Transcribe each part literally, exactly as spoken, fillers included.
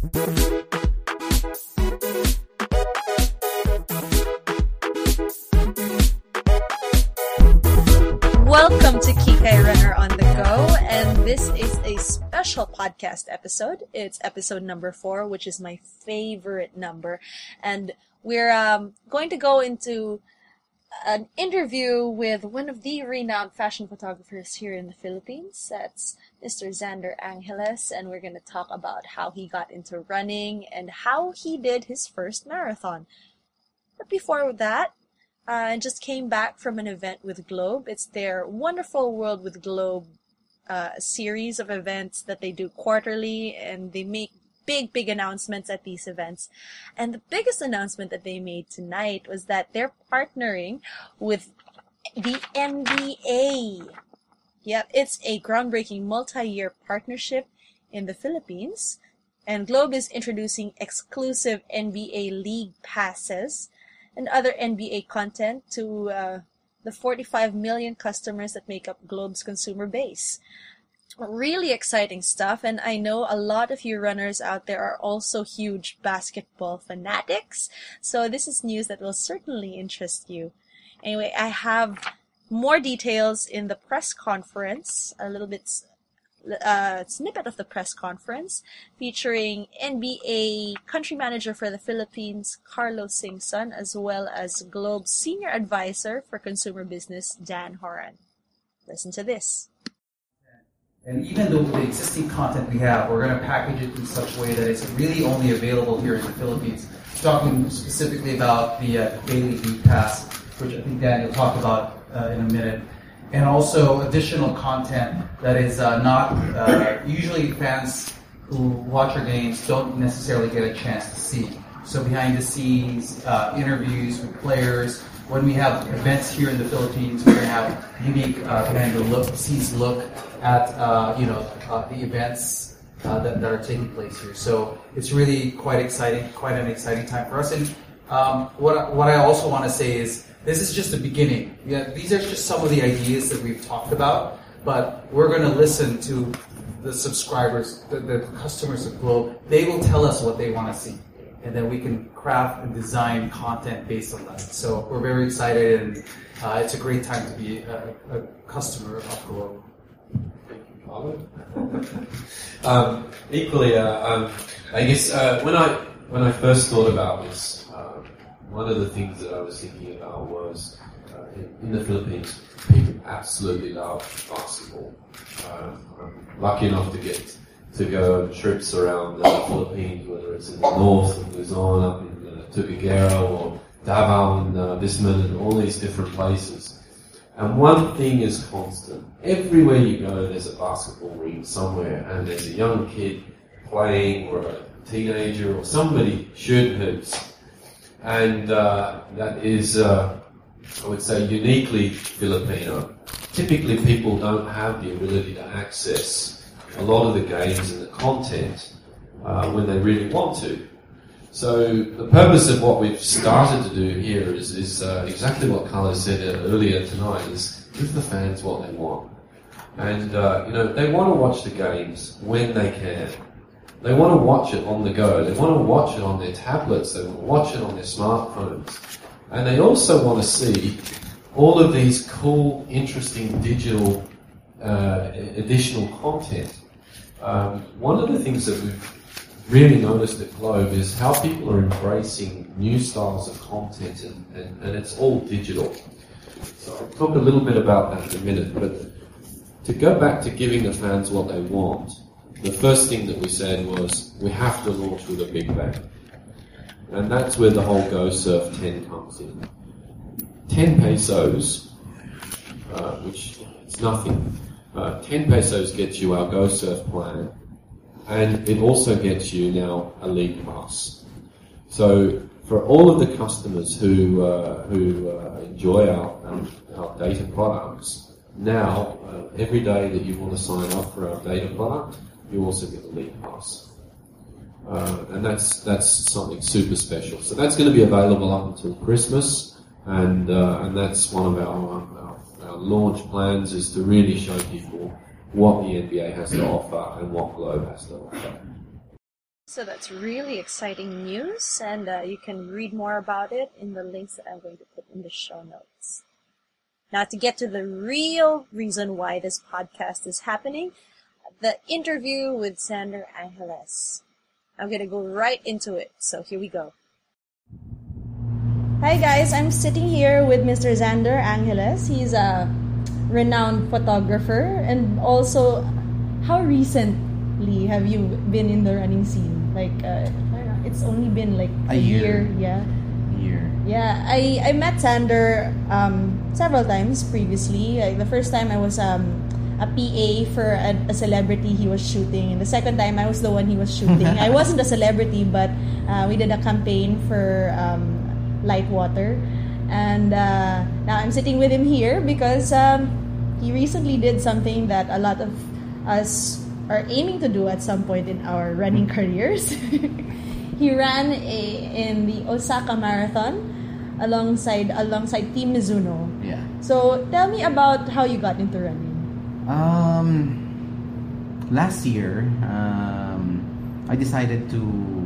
Welcome to Kikai Runner on the Go, and this is a special podcast episode. It's episode number four, which is my favorite number, and we're um, going to go into an interview with one of the renowned fashion photographers here in the Philippines. That's Mister Xander Angeles, and we're going to talk about how he got into running and how he did his first marathon. But before that, I uh, just came back from an event with Globe. It's their Wonderful World with Globe uh, series of events that they do quarterly, and they make big, big announcements at these events. And the biggest announcement that they made tonight was that they're partnering with the N B A. Yep, it's a groundbreaking multi-year partnership in the Philippines. And Globe is introducing exclusive N B A league passes and other N B A content to uh, the forty-five million customers that make up Globe's consumer base. Really exciting stuff, and I know a lot of you runners out there are also huge basketball fanatics, so this is news that will certainly interest you. Anyway, I have more details in the press conference, a little bit uh, snippet of the press conference, featuring N B A country manager for the Philippines, Carlos Singson, as well as Globe's senior advisor for consumer business, Dan Horan. Listen to this. And even though the existing content we have, we're going to package it in such a way that it's really only available here in the Philippines. Talking specifically about the uh, Daily League Pass, which I think Daniel talked about uh, in a minute. And also additional content that is uh, not, uh, usually fans who watch our games don't necessarily get a chance to see. So behind the scenes, uh, interviews with players. When we have events here in the Philippines, we're going to have unique uh, behind the look, scenes look at uh, you know uh, the events uh, that, that are taking place here. So it's really quite exciting, quite an exciting time for us. And um, what what I also want to say is this is just the beginning. Yeah, these are just some of the ideas that we've talked about, but we're going to listen to the subscribers, the, the customers of Globe. They will tell us what they want to see, and then we can craft and design content based on that. So we're very excited, and uh, it's a great time to be a, a customer of Globe. Thank you, Carlo. um, equally, uh, um, I guess uh, when I when I first thought about this, uh, one of the things that I was thinking about was uh, in, in the Philippines, people absolutely love basketball. Uh, I'm lucky enough to get to go on trips around the Philippines, whether it's in the north of Luzon, up in uh, Tuguegarao, or Davao and uh, Bisman, and all these different places. And one thing is constant. Everywhere you go, there's a basketball ring somewhere, and there's a young kid playing, or a teenager, or somebody shooting hoops. And uh, that is, uh, I would say, uniquely Filipino. Typically, people don't have the ability to access a lot of the games and the content uh, when they really want to. So the purpose of what we've started to do here is, is uh, exactly what Carlos said earlier tonight, is give the fans what they want. And, uh, you know, they want to watch the games when they can. They want to watch it on the go. They want to watch it on their tablets. They want to watch it on their smartphones. And they also want to see all of these cool, interesting digital uh, additional content. Um, one of the things that we've really noticed at Globe is how people are embracing new styles of content, and, and, and it's all digital. So I'll talk a little bit about that in a minute, but to go back to giving the fans what they want, the first thing that we said was we have to launch with a big bang. And that's where the whole Go Surf ten comes in. ten pesos, uh, which is nothing. Uh, ten pesos gets you our Go Surf plan, and it also gets you now a league pass. So for all of the customers who uh, who uh, enjoy our, our our data products, now uh, every day that you want to sign up for our data product, you also get a league pass, uh, and that's that's something super special. So that's going to be available up until Christmas, and uh, and that's one of our, our our launch plans, is to really show people what the N B A has to offer and what Globe has to offer. So that's really exciting news, and uh, you can read more about it in the links that I'm going to put in the show notes. Now, to get to the real reason why this podcast is happening, the interview with Xander Angeles. I'm going to go right into it, so here we go. Hi guys, I'm sitting here with Mister Xander Angeles. He's a renowned photographer, and also, how recently have you been in the running scene? Like, uh, it's only been like a, a year. year, yeah. Year. Yeah, I, I met Xander um, several times previously. Like the first time I was um, a P A for a, a celebrity he was shooting, and the second time I was the one he was shooting. I wasn't a celebrity, but uh, we did a campaign for um, Light Water, and uh, now I'm sitting with him here because um, he recently did something that a lot of us are aiming to do at some point in our running careers. He ran a, in the Osaka Marathon alongside alongside Team Mizuno. Yeah. So tell me about how you got into running. Um, last year, um, I decided to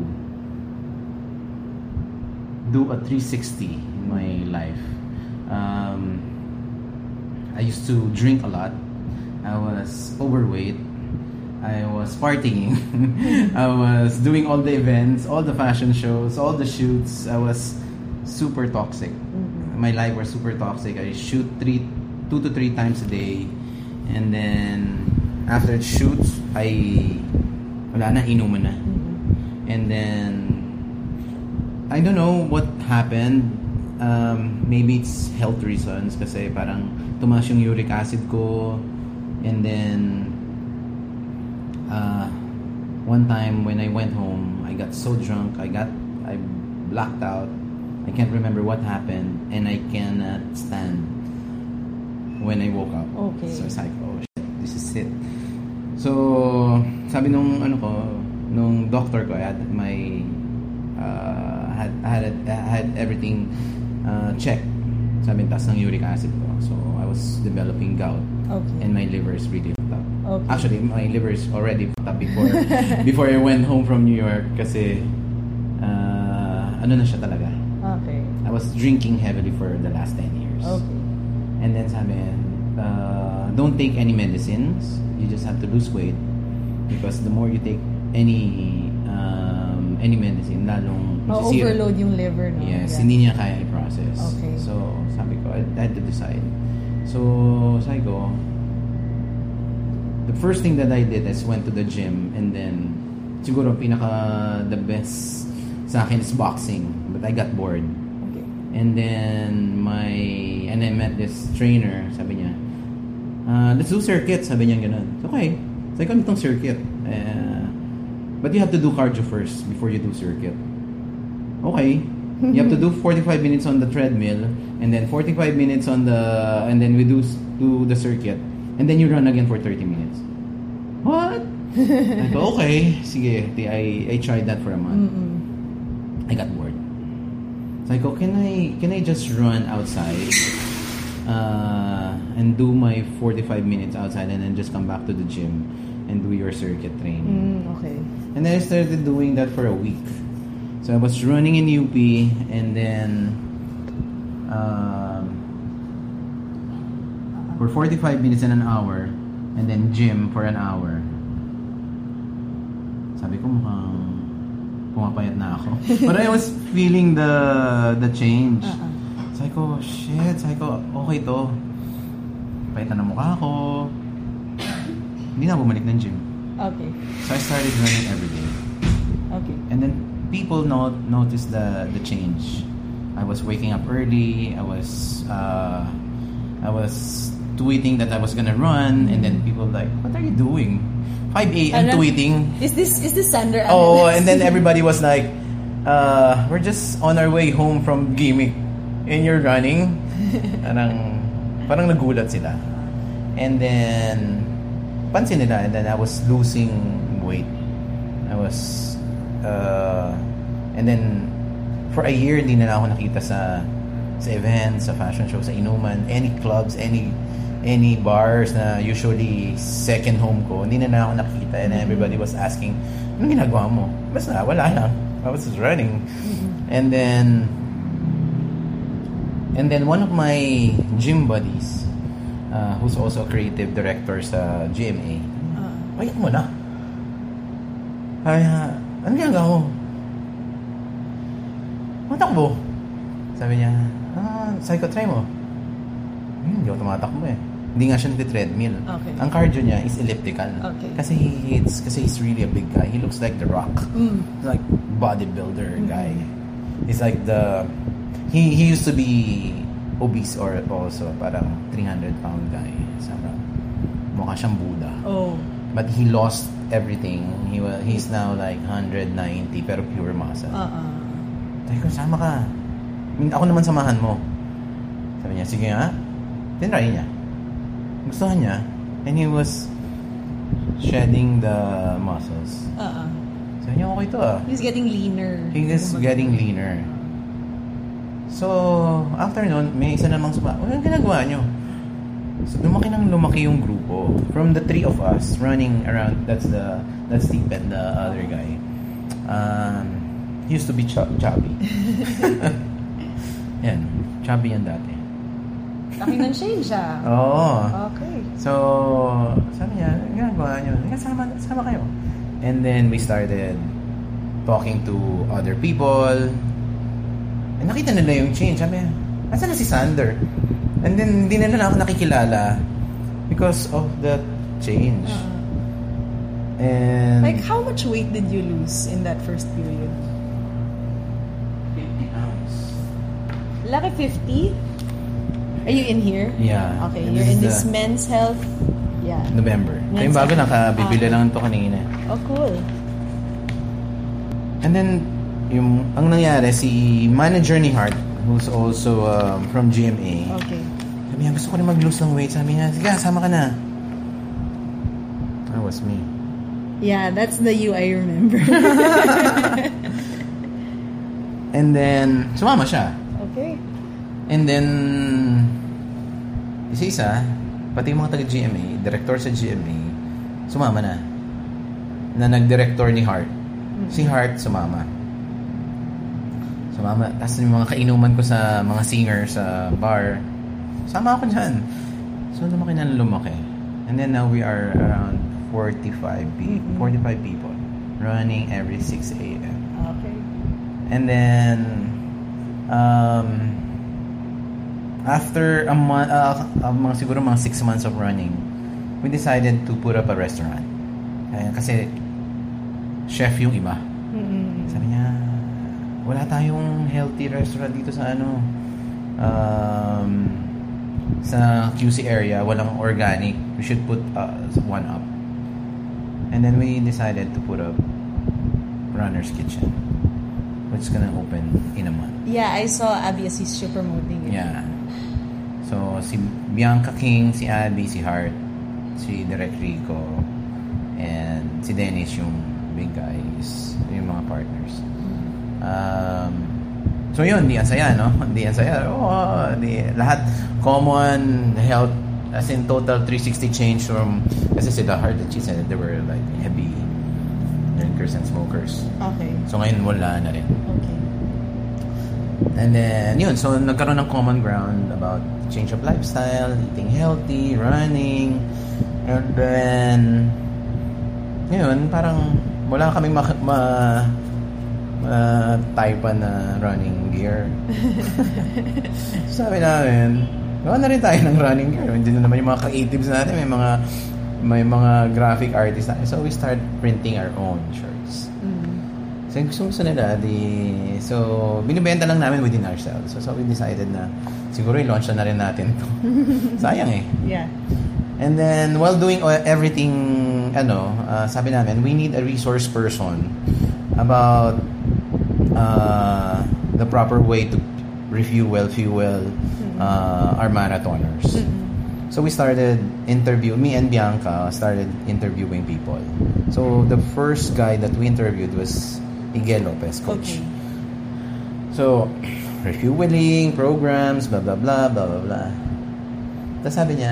do a three sixty in my life. Um, I used to drink a lot. I was overweight. I was partying. I was doing all the events, all the fashion shows, all the shoots. I was super toxic. Mm-hmm. My life was super toxic. I shoot three, two to three times a day, and then after the shoots, I wala na, inuman na. Mm-hmm. And then I don't know what happened. Um, maybe it's health reasons kasi parang tumaas yung uric acid ko, and then Uh, one time when I went home, I got so drunk, I got, I blacked out. I can't remember what happened, and I cannot stand when I woke up. Okay. So it's like, oh shit, this is it. So sabi nung ano ko, nung doctor ko, I had my, uh, had had had everything uh, checked. Sabi taas ng uric acid ko, so I was developing gout. Okay. And my liver is really fucked up. Okay. Actually, my liver is already fucked up before before I went home from New York kasi uh, ano na siya talaga. Okay. I was drinking heavily for the last ten years. Okay. And then sabi, uh, don't take any medicines. You just have to lose weight because the more you take any um, any medicine, lalong Oh, overload yung liver, no? Yes, yeah. hindi niya kaya i-process. Okay. So, sabi ko, I, I had to decide. So, sabi ko, the first thing that I did is went to the gym, and then siguro pinaka the best sa akin is boxing, but I got bored. Okay. And then my and I met this trainer, sabi niya, uh, let's do circuit, sabi niya gano'n. So, okay, sabi ko, itong circuit. Uh, but you have to do cardio first before you do circuit. Okay. You have to do forty-five minutes on the treadmill, and then forty-five minutes on the, and then we do do the circuit, and then you run again for thirty minutes. What? I go, okay, sige. I I tried that for a month. Mm-mm. I got bored. So I go, can I can I just run outside, uh, and do my forty-five minutes outside, and then just come back to the gym and do your circuit training? Mm, okay. And then I started doing that for a week. So I was running in U P, and then um, for forty-five minutes and an hour, and then gym for an hour. Sabi ko mukhang pumapayat na ako. But I was feeling the the change. Uh-uh. Sabi ko, shit, sabi ko, okay to. Payitan na mukha ko. Hindi na bumalik ng gym. Okay. So I started running every day. Okay. And then people not noticed the the change. I was waking up early. I was uh, I was tweeting that I was gonna run, and then people like, "What are you doing? five a.m. Ano? tweeting?" Is this is this Xander? Oh, and then everybody was like, uh, "We're just on our way home from Gimmick, and you're running." Parang parang nagulat sila. And then pansin nila, and then I was losing weight. I was Uh, and then for a year hindi na ako nakita sa sa events, sa fashion shows, sa inuman, any clubs, any any bars na usually second home ko, hindi na na ako nakita, and everybody was asking, anong ginagawa mo? Basta, wala lang. I was just running. And then, and then one of my gym buddies, uh, who's also a creative director sa G M A, uh, payat mo na. Ay, uh, ano ginagawa mo? Matakbo. Sabi niya, ah, sabi ko, try mo. Hmm, hindi ako tumatakbo eh. Hindi nga siya nag-treadmill. Okay. Ang cardio niya is elliptical. Okay. Kasi he it's, kasi he's really a big guy. He looks like The Rock. Mm. Like bodybuilder Mm-hmm. guy. He's like the he he used to be obese or also parang three hundred pound guy. Sarang mukha siyang Buddha. Oh. But he lost everything. He was he's now like one hundred ninety pero pure muscle. Uh-uh. Sabi ko, sama ka. I mean, ako naman samahan mo. Sabi niya, sige nga. Tinry niya. Gustuhan niya. And he was shedding the muscles. Uh-uh. Sabi niya, okay to ah. He's getting leaner. He is getting leaner. So, after nun, may isa namang suma. Ano ginagawa niyo? So, lumaki nang lumaki yung grupo. From the three of us running around, that's the, that's Steve and the other guy. Um, he used to be ch- chubby. Yan. Chubby yan dati. Laki ng change ah. Oo. Okay. So, sabi niya, ginagawa niyo, sama, sama kayo. And then we started talking to other people. And nakita nila yung change. Sabi niya, asan na si Sander? And then, hindi nila na ako nakikilala because of the change. Uh, And like, how much weight did you lose in that first period? fifty pounds. Laki fifty? Are you in here? Yeah. Okay, And you're this in is this the- men's health. Yeah. November. Kaya Men's bago health. nakabibili Ah. lang ito kanina. Oh, cool. And then, yung, ang nangyari, si manager ni Hart, who's also um, from G M A, Okay. sabi niya, gusto ko rin mag-lose ng weight. Sabi niya, sige, sama ka na. That was me. Yeah, that's the you I remember. And then, sumama siya. Okay. And then, isa-isa, pati yung mga taga-G M A, director sa G M A, sumama na. Na nag-director ni Hart. Si Hart, sumama. Sumama. Tapos yung mga kainuman ko sa mga singer sa bar, sama ako dyan. So, lumaki na lumaki. And then now we are around forty-five people, Mm-hmm. forty-five people running every six a.m. Okay. And then, um, after a month, uh, uh, mga, siguro mga six months of running, we decided to put up a restaurant. Kaya, kasi, chef yung iba. Mm-hmm. Sabi niya, wala tayong healthy restaurant dito sa ano, um, sa Q C area, walang organic. We should put uh, one up. And then we decided to put up Runner's Kitchen, which is gonna open in a month. Yeah, I saw Abby Asisio promoting it. Yeah. So, si Bianca King, si Abby, si Hart, si Direk Rico, and si Dennis, yung big guys, yung mga partners. Um, so yun, di ang saya, no? Di ang saya. Oh, di, lahat common health, as in total three sixty change from, kasi sila Hart and she said they were like heavy drinkers and smokers. Okay. So ngayon wala na rin. Okay. And then, yun, so nagkaroon ng common ground about change of lifestyle, eating healthy, running, and then, yun, parang wala kaming ma, ma, ma type na running gear. Sabi namin, gawa na rin tayo ng running gear. Hindi na naman yung mga creatives natin, may mga may mga graphic artists natin. So we start printing our own shirts. Mm. So yung gusto gusto nila, di, so binibenta lang namin within ourselves. So, so we decided na siguro i-launch na rin natin ito. Sayang eh. Yeah. And then while doing everything, ano, uh, sabi namin, we need a resource person about uh, the proper way to refuel, fuel uh, our marathoners. Mm-hmm. So we started interview, me and Bianca started interviewing people. So the first guy that we interviewed was Miguel Lopez, coach. Okay. So, refueling, programs, blah, blah, blah, blah, blah, blah. Tapos sabi niya,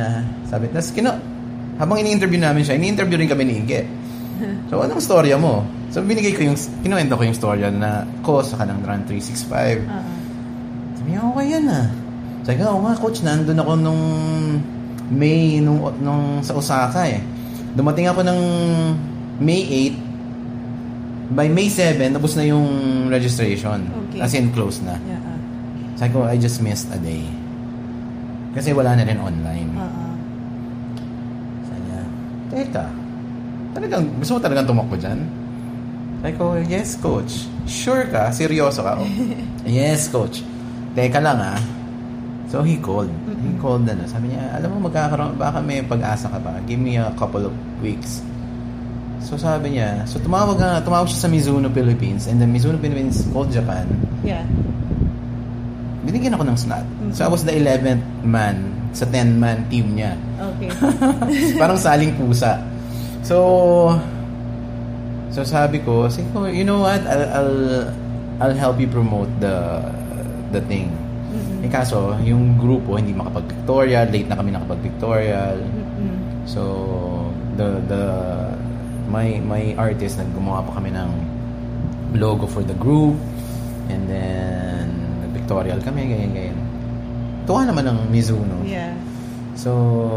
Sabi, tas kino, habang ini-interview namin siya, ini-interview rin kami ni Ige. So, anong storya mo? So, binigay ko yung, kinuwento ko yung storya na ko sa kanang run three sixty-five. Uh-huh. Sabi niya, okay yan ah. Sabi ko, oh nga, coach, nandun ako nung May, nung, nung sa Osaka eh. Dumating ako ng May eighth. By May seventh, tapos na yung registration. Okay. As in, close na. Yeah. Sabi ko, I just missed a day. Kasi wala na rin online. Uh-uh. Sabi niya, teka, talagang, gusto mo talagang tumakbo dyan? Sabi ko, yes, coach. Sure ka? Seryoso ka? Yes, coach. Teka lang ah. So, he called. Mm-hmm. He called na. Sabi niya, alam mo, magkakaroon, baka may pag-asa ka pa. Give me a couple of weeks. So, sabi niya, so tumawag nga, tumawag siya sa Mizuno Philippines, and then Mizuno Philippines called Japan. Yeah. Binigyan ako ng slot. Mm-hmm. So, I was the eleventh man sa ten-man team niya. Okay. Parang saling pusa. So, so sabi ko, sabi ko, you know what, I'll, I'll, I'll help you promote the, the thing. Mm-hmm. Eh, kaso, yung grupo, hindi makapag-pictorial, late na kami nakapag-pictorial. Mm-hmm. So, the, the, my, my artist, naggumawa pa kami ng logo for the group, and then, pictorial kami, ganyan, ganyan. Tuwa naman ng Mizuno. Yeah. So,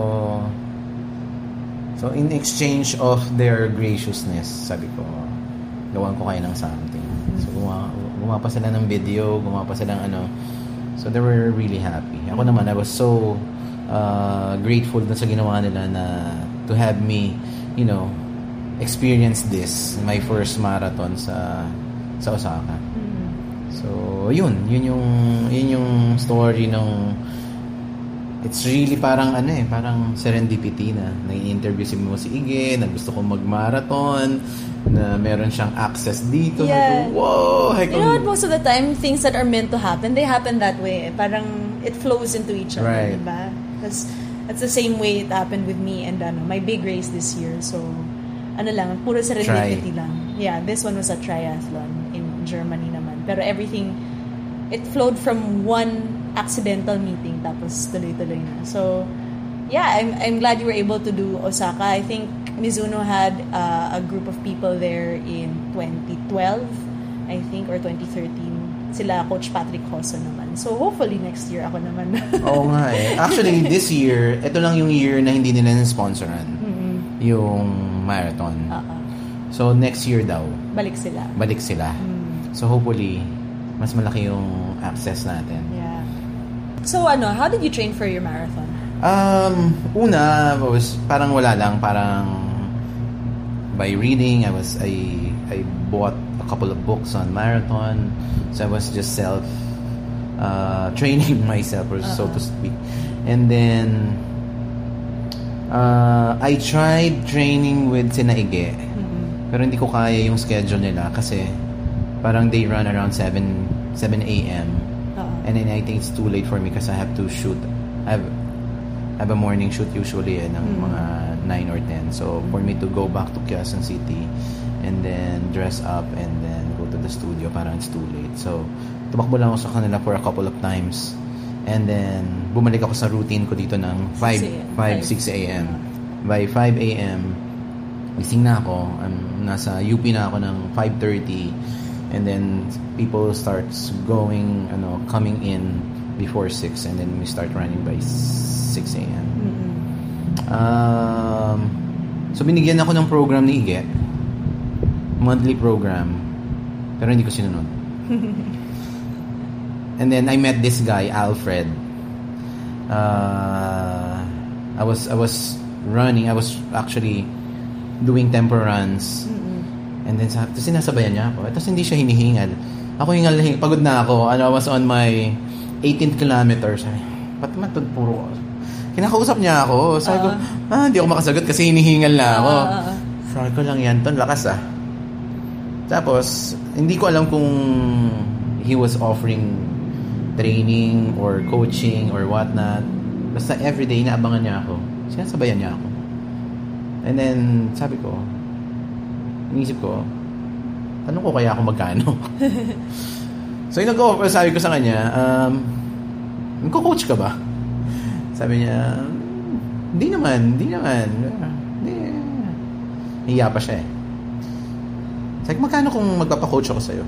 so in exchange of their graciousness, sabi ko, gawan ko kayo ng something. So, gumawa, gumawa pa sila ng video, gumawa pa sila ng ano. So, they were really happy. Ako naman, I was so uh, grateful na sa ginawa nila na to have me, you know, experience this, my first marathon sa sa Osaka. So, yun, yun yung yun yung story ng it's really parang ano eh, parang serendipity na nai-interview si mo si Ige, na gusto kong mag-marathon, na meron siyang access dito. Yeah. Like, whoa! You know what, most of the time, things that are meant to happen, they happen that way. Parang it flows into each other, right. Diba? That's, that's the same way it happened with me and ano, my big race this year. So, ano lang, puro serendipity Try. lang. Yeah, this one was a triathlon in Germany naman. Pero everything, it flowed from one accidental meeting tapos tuloy-tuloy na. So, yeah, I'm I'm glad you were able to do Osaka. I think Mizuno had uh, a group of people there in twenty twelve, I think, or twenty thirteen. Sila Coach Patrick Hosso naman. So, hopefully next year ako naman. Oo nga eh. Actually, this year, ito lang yung year na hindi nila sponsoran mm-hmm. yung marathon. Uh-uh. So, next year daw. Balik sila. Balik sila. Mm. So, hopefully, mas malaki yung access natin. Yeah. So, ano, how did you train for your marathon? Um, una, was parang wala lang, parang by reading, I was, I, I bought a couple of books on marathon, so I was just self, uh, training myself, or uh-huh. so to speak. And then, uh, I tried training with sina Ige, mm-hmm. pero hindi ko kaya yung schedule nila, kasi parang they run around seven a.m. Uh-huh. And then I think it's too late for me because I have to shoot. I have, I have a morning shoot usually eh, ng mm. mga nine or ten. So for me to go back to Quezon City and then dress up and then go to the studio, parang it's too late. So tumakbo lang ako sa kanila for a couple of times. And then bumalik ako sa routine ko dito ng five, six a.m. By five a.m. gising na ako. I'm nasa U P na ako ng five thirty. And then people starts going, ano, coming in before six, and then we start running by six a.m. Mm-hmm. Um, so binigyan ako ng program ni Ige, monthly program, pero hindi ko sinunod. And then I met this guy, Alfred. Uh, I was I was running. I was actually doing tempo runs. Mm-hmm. And then, tapos sinasabayan niya ako. Tapos hindi siya hinihingal. Ako hingal, pagod na ako. Ano, I was on my eighteenth kilometer. Sabi, ba't naman ito puro? Kinakausap niya ako. Sabi uh, ko, ah, hindi ako makasagot kasi hinihingal na ako. Uh, Sabi ko lang yan, ton lakas ah. Tapos, hindi ko alam kung he was offering training or coaching or whatnot. Basta everyday, inaabangan niya ako. Sinasabayan niya ako. And then, sabi ko, inisip ko, tanong ko kaya ako magkano? So, yung nag-offer, sabi ko sa kanya, um, nagko-coach ka ba? Sabi niya, Hindi naman, hindi naman. Hindi. Hiya pa siya eh. Sabi, magkano kung magpapacoach ako sa'yo?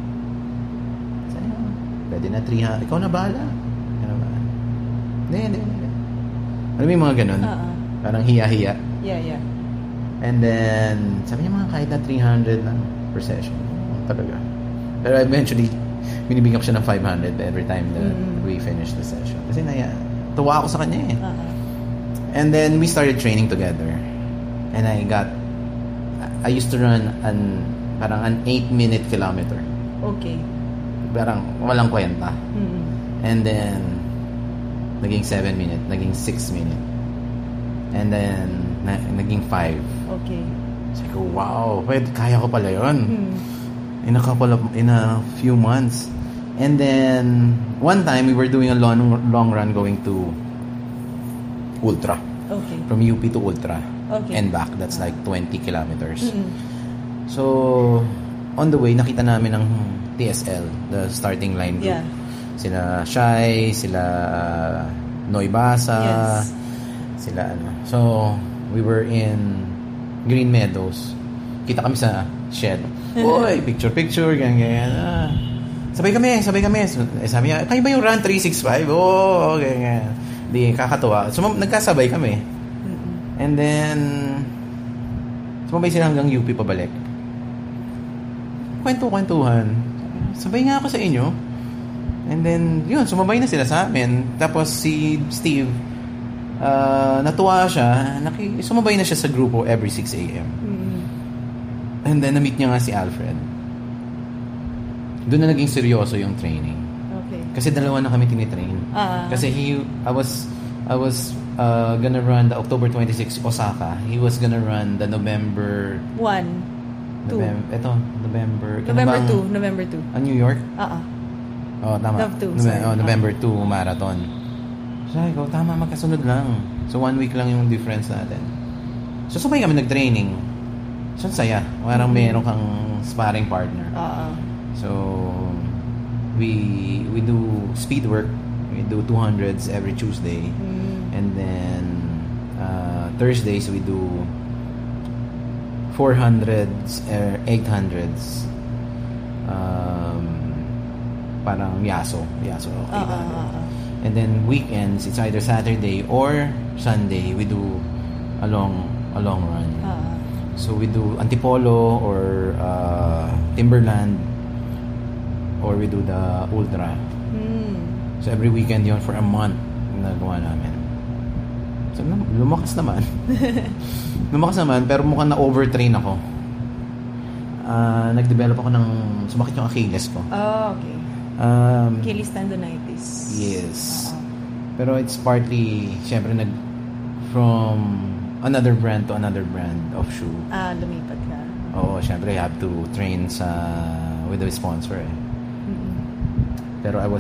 Sabi, pwede na three hundred. Ikaw na bahala. Ano ba? Hindi, hindi, hindi. Alam mo yung mga ganun? Uh-uh. Parang hiya-hiya. Yeah, yeah. And then, sabi niya mga kahit na three hundred lang per session. Talaga. Pero eventually, binibigyan ko siya ng five hundred every time that mm. we finish the session. Kasi naya, tuwa ako sa kanya eh. Uh-uh. And then, we started training together. And I got, I used to run an, parang an eight minute kilometer. Okay. Parang walang kwenta. Mm-hmm. And then, naging seven minute, naging six minute. And then, na, naging five. Okay. Sabi ko, wow, pwede, kaya ko pala yun. Mm. In a couple of, in a few months. And then, one time, we were doing a long, long run going to Ultra. Okay. From U P to Ultra. Okay. And back. That's like twenty kilometers. Mm-mm. So, on the way, nakita namin ang T S L, the starting line group. Yeah. Sila Shai, sila Noy Basa, Yes. sila ano. So, we were in Green Meadows. Kita kami sa shed. Uy, picture-picture, ganyan, ganyan. Ah. Sabay kami, sabay kami. Eh, sabi niya, kayo ba yung run three sixty-five? Oo, oh, ganyan. Di, kakatuwa. So, nagkasabay kami. Mm-mm. And then, sumabay sila hanggang U P pabalik. Kwento-kwentuhan. Sabay nga ako sa inyo. And then, yun, sumabay na sila sa amin. Tapos si Steve, uh, natuwa siya. Naki, sumabay na siya sa grupo every six a.m. Mm-hmm. And then, na-meet niya nga si Alfred. Doon na naging seryoso yung training. Okay. Kasi dalawa na kami tinitrain. Ah. Kasi he, I was, I was uh, gonna run the October twenty-sixth Osaka. He was gonna run the November... One. Two. November, ito, November... November bang- two. November two. Ah, New York? Ah, ah. Oh, tama. Nov two, Nove- sorry. oh, November two marathon. Sabi ko, tama, magkasunod lang. So, one week lang yung difference natin. So, sabay kami nag-training. So, ang saya. Parang Mm-hmm. meron kang sparring partner. Ah, ah. So, we we do speed work. We do two hundreds every Tuesday. Mm. And then, uh, Thursdays, we do four hundreds, uh, eight hundreds. Um, parang yaso. Yaso, Ah, eight ah, hundred. ah, ah. And then, weekends, it's either Saturday or Sunday, we do a long, a long run. Ah, ah. So, we do Antipolo or uh, Timberland, or we do the Ultra. Mm. So, every weekend yun for a month nagawa namin. So, lumakas naman. lumakas naman, pero mukhang na-overtrain ako. Uh, nag-develop ako ng... Sumakit yung Achilles ko. Oh, okay. Um, Achilles tendonitis. yes. Ah, ah. Pero it's partly, syempre, nag... From another brand to another brand of shoe. Ah, lumipat ka. Oo, syempre, you have to train sa... with the sponsor eh. Mm-mm. Pero I was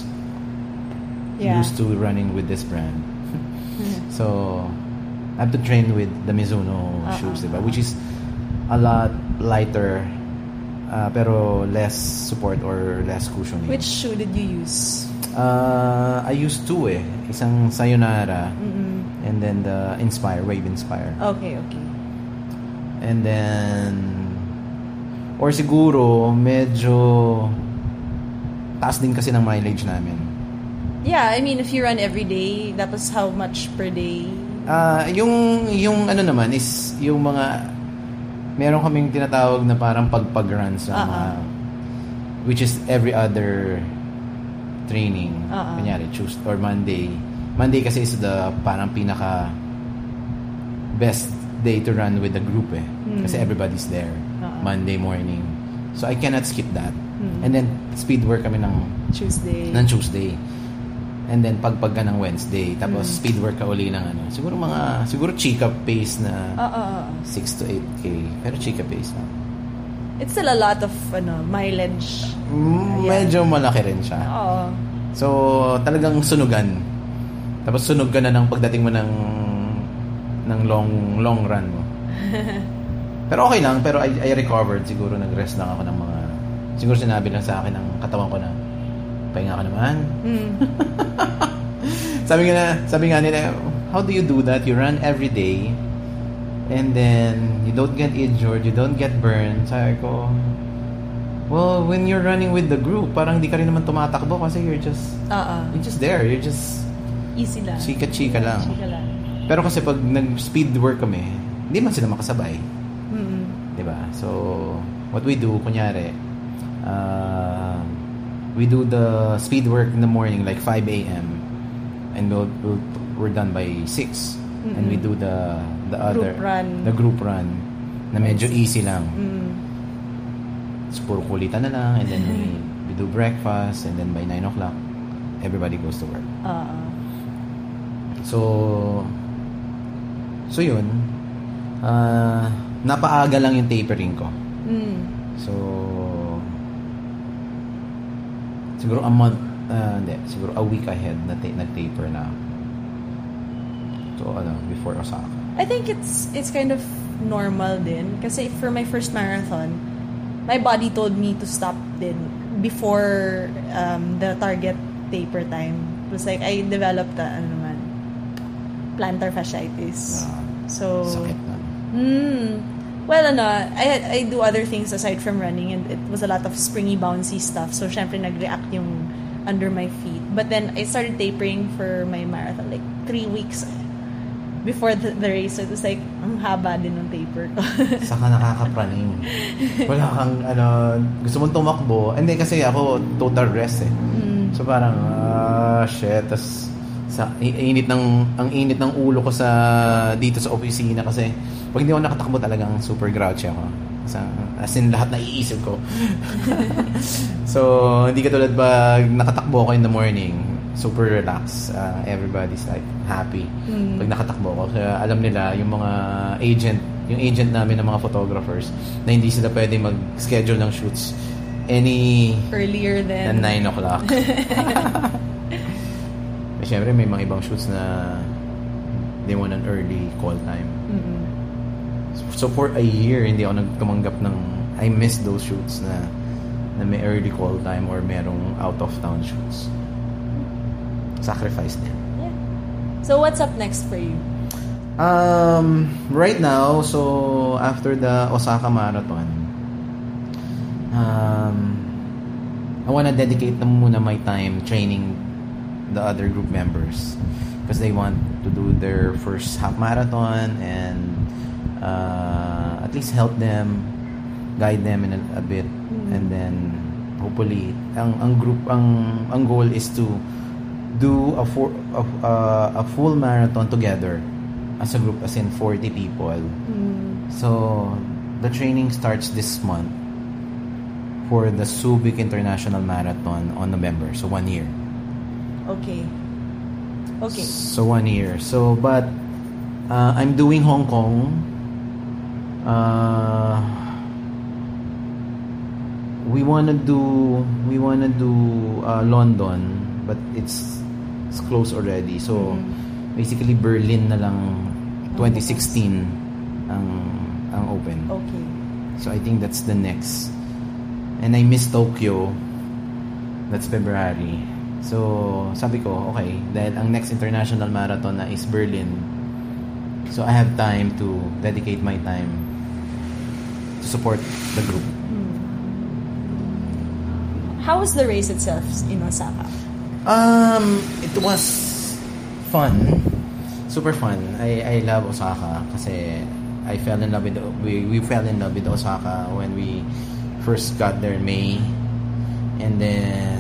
Yeah. used to running with this brand. So, I have to train with the Mizuno Uh-uh. shoes, diba? Which is a lot lighter, uh, pero less support or less cushioning. Which shoe did you use? Uh, I used two eh. Isang Sayonara, Mm-mm. and then the Inspire, Wave Inspire. Okay, okay. And then, or siguro, medyo taas din kasi ng mileage namin. Yeah, I mean, if you run every day, tapos how much per day? Ah, yung yung ano naman is yung mga meron kaming tinatawag na parang pagpag-runs sa mga Uh-uh. which is every other training. Uh-uh. Kunyari, Tuesday or Monday. Monday kasi is the parang pinaka best day to run with the group eh. Hmm. Kasi everybody's there. Uh-uh. Monday morning. So I cannot skip that. Hmm. And then speed work kami ng Tuesday. ng Tuesday. And then pagpag ka ng Wednesday, tapos Mm. speed work ka uli ng ano. Siguro mga siguro chika pace na Oo, oo, oo. six to eight K. Pero chika pace na. It's still a lot of ano mileage. Mm, Yeah. Medyo malaki rin siya. Oo. So, talagang sunugan. Tapos sunog ka na ng pagdating mo ng ng long long run mo. Pero okay lang, pero I, I recovered. Siguro nag-rest lang ako ng mga siguro sinabi lang sa akin ng katawan ko na pahinga ka naman. Mm. Sabi nga na, sabi nga nila, how do you do that? You run every day, and then you don't get injured, you don't get burned. Sabi ko, well, when you're running with the group, parang di ka rin naman tumatakbo kasi you're just, Uh-uh. you're just there. You're just Easy lang. chika-chika lang. Chika lang. Pero kasi pag nag-speed work kami, hindi man sila makasabay. Mm-mm. Diba? So, what we do, kunyari, uh, we do the speed work in the morning like five a.m. and we'll, we'll, we're done by six. Mm-mm. And we do the the other Group run. the group run na medyo easy lang. Mm. So, puro kulitan na lang, and then we, we do breakfast, and then by nine o'clock everybody goes to work. Uh-uh. So, so yun. Uh, napaaga lang yung tapering ko. Mm. So, siguro a month, uh, hindi, siguro a week ahead na ta- nag-taper na. So, ano, before Osaka. I think it's it's kind of normal din. Kasi for my first marathon, my body told me to stop din before um, the target taper time. It was like, I developed a, ano naman, plantar fasciitis. Uh, so, sakit na. Mm, well, ano, I, I do other things aside from running, and it was a lot of springy, bouncy stuff. So, syempre, nag-react yung under my feet. But then, I started tapering for my marathon, like, three weeks before the, the race. So, it was like, ang haba din ng taper ko. Saka nakakapraning. Wala kang, ano, gusto mong tumakbo. Hindi, kasi ako, total rest eh. Mm. So, parang, ah, shit. Tas, sa init ng ang init ng ulo ko sa dito sa opisina kasi pag hindi ako nakatakbo talagang super grouchy ako. Sa, as in lahat na iisip ko. So, hindi katulad pag nakatakbo ako in the morning, super relaxed. Uh, everybody's like happy. Mm. Pag nakatakbo ako, kaya alam nila yung mga agent, yung agent namin ng mga photographers na hindi sila pwede mag-schedule ng shoots any Earlier than than nine o'clock. Siyempre, may mga ibang shoots na they want an early call time. Mm-mm. So, for a year, hindi ako nagtumanggap ng... I missed those shoots na na may early call time or merong out-of-town shoots. Sacrifice din. Yeah. So, what's up next for you? Um, right now, so, after the Osaka Marathon, um, I wanna dedicate na muna my time training the other group members because they want to do their first half marathon and uh, at least help them, guide them in a, a bit, mm. and then hopefully ang ang group ang ang goal is to do a for, a, a, a full marathon together as a group, as in forty people. Mm. So the training starts this month for the Subic International Marathon on November, so one year. Okay. Okay. So one year. So but uh, I'm doing Hong Kong. Uh, we wanna do we wanna do uh, London, but it's it's close already. So mm-hmm. basically Berlin na lang twenty sixteen ang ang open. Okay. So I think that's the next. And I miss Tokyo. That's February. So, sabi ko, okay, dahil ang next international marathon na is Berlin. So, I have time to dedicate my time to support the group. How was the race itself in Osaka? Um, it was fun. Super fun. I I love Osaka kasi I fell in love with we we fell in love with Osaka when we first got there in May. And then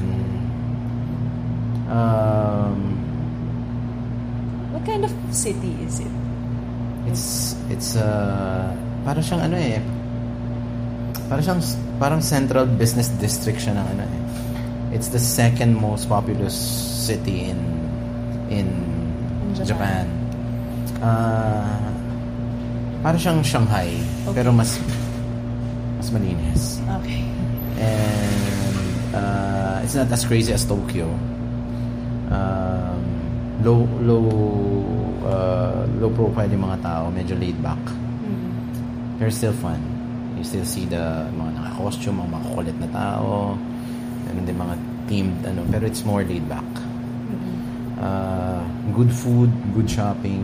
Um, what kind of city is it? It's it's uh para siyang ano eh. Para siyang parang central business district siya ng ano eh. It's the second most populous city in in, in Japan. Japan. Uh, para siyang Shanghai, okay. Pero mas mas malinis. Okay. And uh, it's not as crazy as Tokyo. Um, low low uh, low profile yung mga tao, medyo laid back. Mm-hmm. They're still fun. You still see the mga naka-costume, mga makukulit na tao, and then mga themed ano, pero it's more laid back. Mm-hmm. uh, good food, good shopping.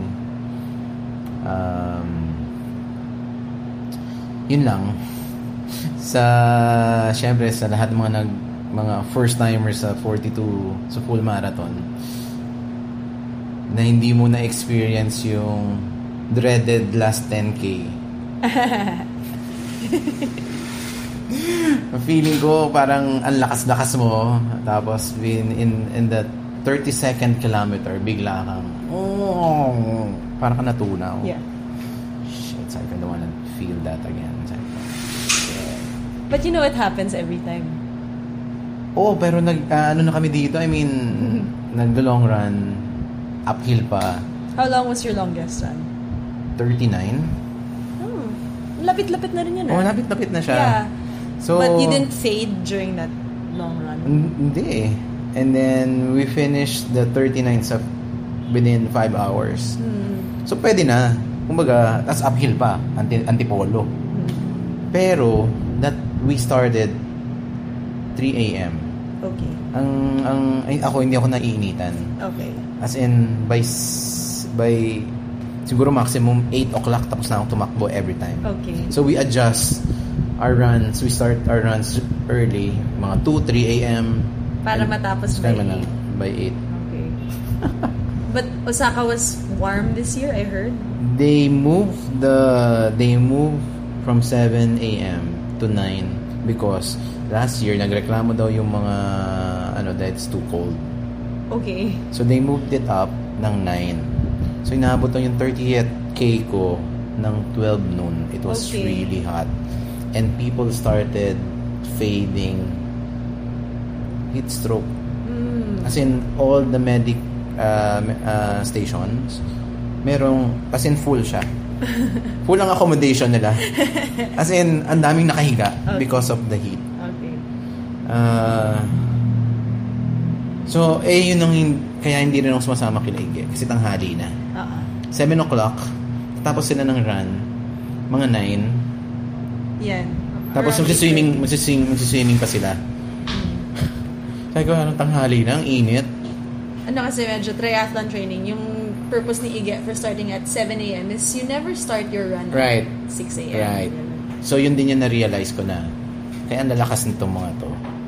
Um, yun lang. Sa, syempre, sa lahat ng mga nag, mga first timers sa forty-two, sa full marathon, na hindi mo na-experience yung dreaded last ten K. Feeling ko parang ang lakas-lakas mo, tapos in, in, in the thirty-second kilometer, bigla kang, oh, parang ka natunaw. Yeah. Shit, I don't wanna feel that again. Yeah. But you know, it happens every time. Oh, pero nag, uh, ano na kami dito, I mean, mm-hmm. nag-long run, uphill pa. How long was your longest run? thirty-nine. Hmm. Lapit-lapit na rin yun. Oh, eh? lapit-lapit na siya. Yeah. So, but you didn't fade during that long run? Hindi. And then, we finished the thirty-nine sa within five hours. Hmm. So, pwede na. Kumbaga, tas uphill pa. Anti, antipolo. Hmm. Pero, that we started three a.m. Okay. Ang, ang, ay, ako, hindi ako naiinitan. Okay. As in, by, by, siguro maximum eight o'clock tapos na ako tumakbo every time. Okay. So, we adjust our runs. We start our runs early. Mga two, three a.m. Para matapos by eight. By eight. Okay. But Osaka was warm this year, I heard. They moved the, they moved from seven a.m. to nine because last year, nagreklamo daw yung mga, ano, that it's too cold. Okay. So, they moved it up ng nine. So, inaabot na yung thirtieth K ko ng twelve noon. It was okay. really hot. And people started fading heat stroke. Mm. As in, all the medic uh, uh, stations, merong, as in full siya. Full ang accommodation nila. As in, ang daming nakahiga okay. because of the heat. Okay. Uh, so, eh, yun ang, kaya hindi rin ako sumasama kila Ige. Kasi tanghali na. Uh-huh. seven o'clock, tapos sila ng run, mga nine. Yan. Tapos magsiswimming, magsiswimming, magsiswimming pa sila. Sabi ko, anong tanghali na? Ang init. Ano kasi medyo triathlon training, yung purpose ni Ige for starting at seven a.m. is you never start your run right. at six a.m. Right. So, yun din yung na-realize ko na kaya ang lalakas nitong mga to.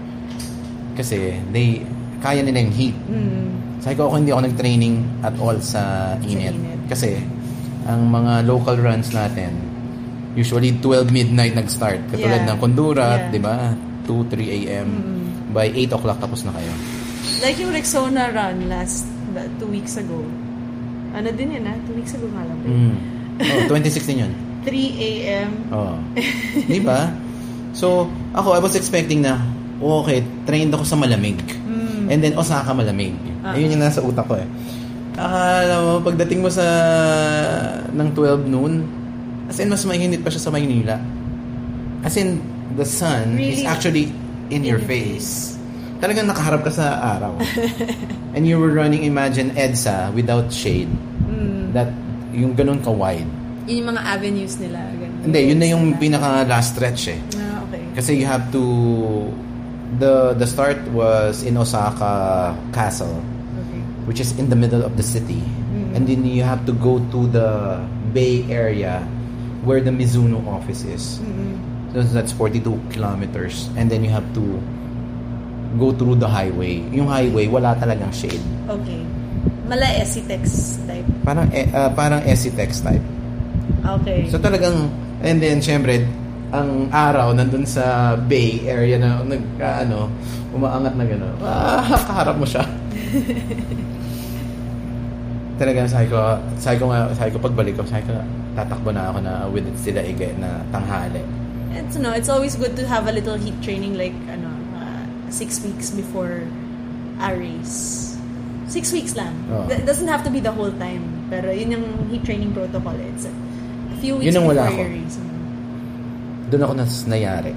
Kasi, they, kaya nila yung heat. Mm. Sabi ko, ako hindi ako nag-training at all sa init. Sa init. Kasi, ang mga local runs natin, usually twelve midnight nag-start. Katulad yeah. ng Condurat, yeah. di ba? two, three a.m. Mm. By eight o'clock tapos na kayo. Like yung Rexona run last, two weeks ago. Ano din yun, ha? Two weeks ago nga lang. Mm. Oh, twenty-six din yun. three a.m. Oh. Di ba? So, ako, I was expecting na, okay, trained ako sa malamig. Mm. And then, Osaka malamig. Uh-huh. Ayun yung nasa utak ko eh. Akala mo, pagdating mo sa ng twelve noon, as in, mas mainit pa siya sa Maynila. As in, the sun really? is actually in, in your face. face. Talagang nakaharap ka sa araw. And you were running, imagine, EDSA without shade. Mm. That, yung ganun ka-wide. Yun yung mga avenues nila. Ganun. Hindi, yun na yung pinaka-last stretch eh. Ah, okay. Kasi you have to... The the start was in Osaka Castle, okay. which is in the middle of the city. Mm-hmm. And then you have to go to the Bay Area where the Mizuno office is. Mm-hmm. So that's forty-two kilometers. And then you have to go through the highway. Yung highway, wala talagang shade. Okay. Mala Esitex type. Parang uh, parang Esitex type. Okay. So talagang, and then syempre, ang araw nandun sa Bay Area na nag, uh, ano, umaangat na gano'n. Ah, kaharap mo siya. Talagang sabi ko, sabi ko nga, sabi ko pagbalik ko, sabi ko, tatakbo na ako na with sila Ige na tanghali. It's, no, it's always good to have a little heat training like, ano, uh, six weeks before a race. Six weeks lang. Oh. It doesn't have to be the whole time. Pero yun yung heat training protocol. It's a few weeks before your ako. race. Doon ako nas nayari.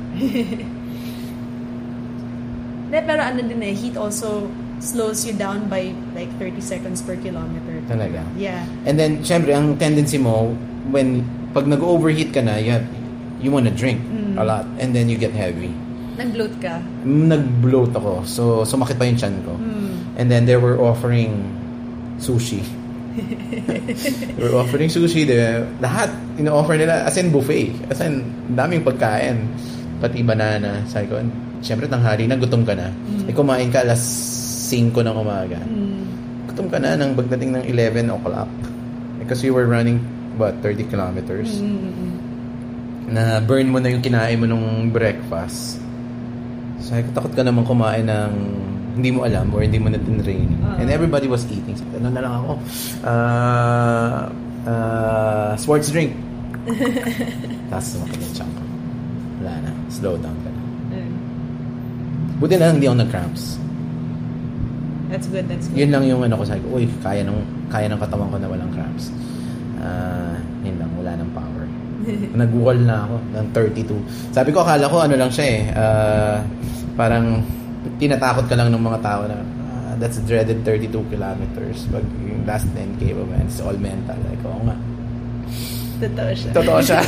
De, pero ano din eh, heat also slows you down by like thirty seconds per kilometer. Talaga? Yeah. And then, syempre, ang tendency mo, when, pag nag-overheat ka na, you, have, you wanna drink mm. a lot. And then you get heavy. Nag-bloat ka? Nag-bloat ako. So, sumakit pa yung tiyan ko. Mm. And then, they were offering sushi. They were offering sushi. De, lahat, ino-offer nila, as in buffet. As in, daming pagkain. Pati banana. Sabi ko, syempre tanghali na, gutom ka na. Mm. E kumain ka alas singko ng umaga. Mm. Gutom ka na nang pagdating ng eleven o'clock. Because we were running, what, thirty kilometers. Mm. Na burn mo na yung kinain mo nung breakfast. Sabi ko, takot ka naman kumain ng hindi mo alam or hindi mo na tinrain. Uh-huh. And everybody was eating. So, ano na lang ako? Uh, uh, sports drink. Tapos sumakit yung chunk ko. Wala na. Slow down ka na. Mm. Buti na lang hindi ako nag-cramps. That's good, that's good. Yun lang yung ano ko. Sabi ko, uy, kaya ng, kaya ng katawan ko na walang cramps. Uh, yun lang, wala ng power. Nag-wall na ako ng thirty-two. Sabi ko, akala ko ano lang siya eh. Uh, parang tinatakot ka lang ng mga tao na uh, that's dreaded thirty-two kilometers. Pag yung last ten K ba man, it's all mental. Like, oo nga. Totoo siya. Totoo siya.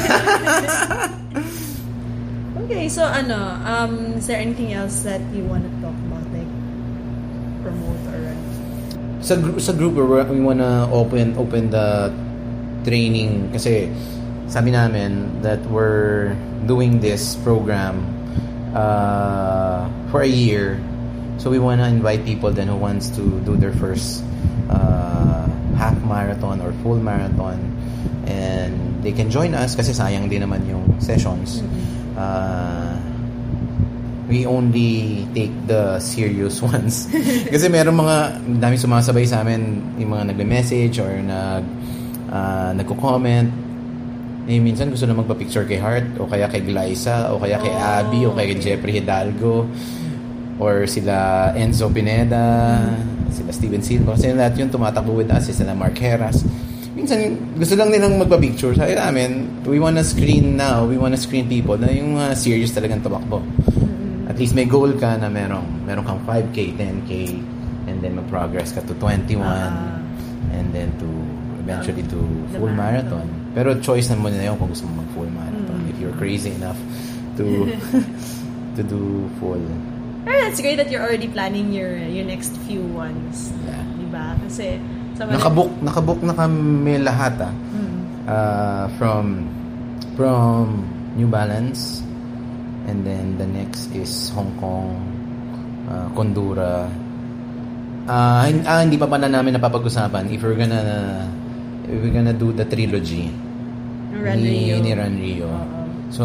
Okay, so ano, um, is there anything else that you want to talk about? Like, promote or anything? Sa, gr- sa group, we wanna open, open the training kasi sabi namin that we're doing this program uh, for a year. So we want to invite people then who wants to do their first uh, half marathon or full marathon, and they can join us kasi sayang din naman yung sessions. Uh, we only take the serious ones. Kasi meron mga dami sumasabay sa amin, yung mga nagme-message or nag uh, nagko-comment. Eh, minsan gusto na magpa-picture kay Hart o kaya kay Glyza o kaya kay oh, Abby o kay okay. Jeffrey Hidalgo or sila Enzo Pineda, mm-hmm. sila Steven Silva. Kasi lahat yun tumatakbo with us, sila Mark Heras. Minsan gusto lang nilang magpa-picture. Sabi namin, we wanna screen now, we wanna screen people na yung uh, serious talagang tumakbo. Mm-hmm. At least may goal ka na merong, merong kang five K, ten K, and then mag-progress ka to twenty-one, uh, and then to eventually to full marathon. marathon. Pero choice na mo na yun kung gusto mo mag-full marathon. Mm. If you're crazy enough to to do full. Pero that's great that you're already planning your your next few ones. Yeah. Diba? Kasi nakabook, nakabook na kami lahat ah. Mm. Uh, from from New Balance, and then the next is Hong Kong, uh, Condura. Uh, ah, hindi pa pa na namin napapag-usapan if we're gonna if we're gonna do the trilogy Run ni, Rio. ni Run Rio. Uh-huh. So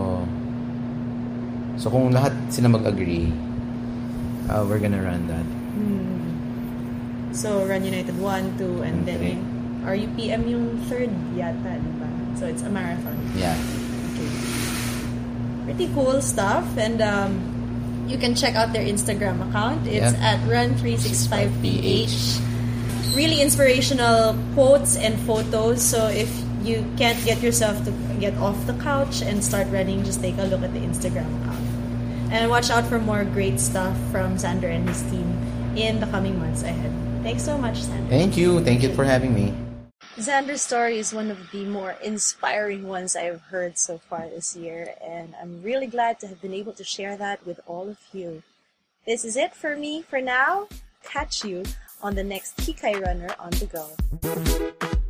so kung lahat sila mag-agree, uh, we're gonna run that. Hmm. So Run United one, two, and, and then three. R U P M yung third yata, diba? So it's a marathon. Yeah. Okay. Pretty cool stuff, and um, you can check out their Instagram account. It's yep. at run three sixty-five P H. Really inspirational quotes and photos. So if you can't get yourself to get off the couch and start running, just take a look at the Instagram account. And watch out for more great stuff from Xander and his team in the coming months ahead. Thanks so much, Xander. Thank you. Thank you for having me. Xander's story is one of the more inspiring ones I've heard so far this year, and I'm really glad to have been able to share that with all of you. This is it for me for now. Catch you on the next Kikai Runner on the Go.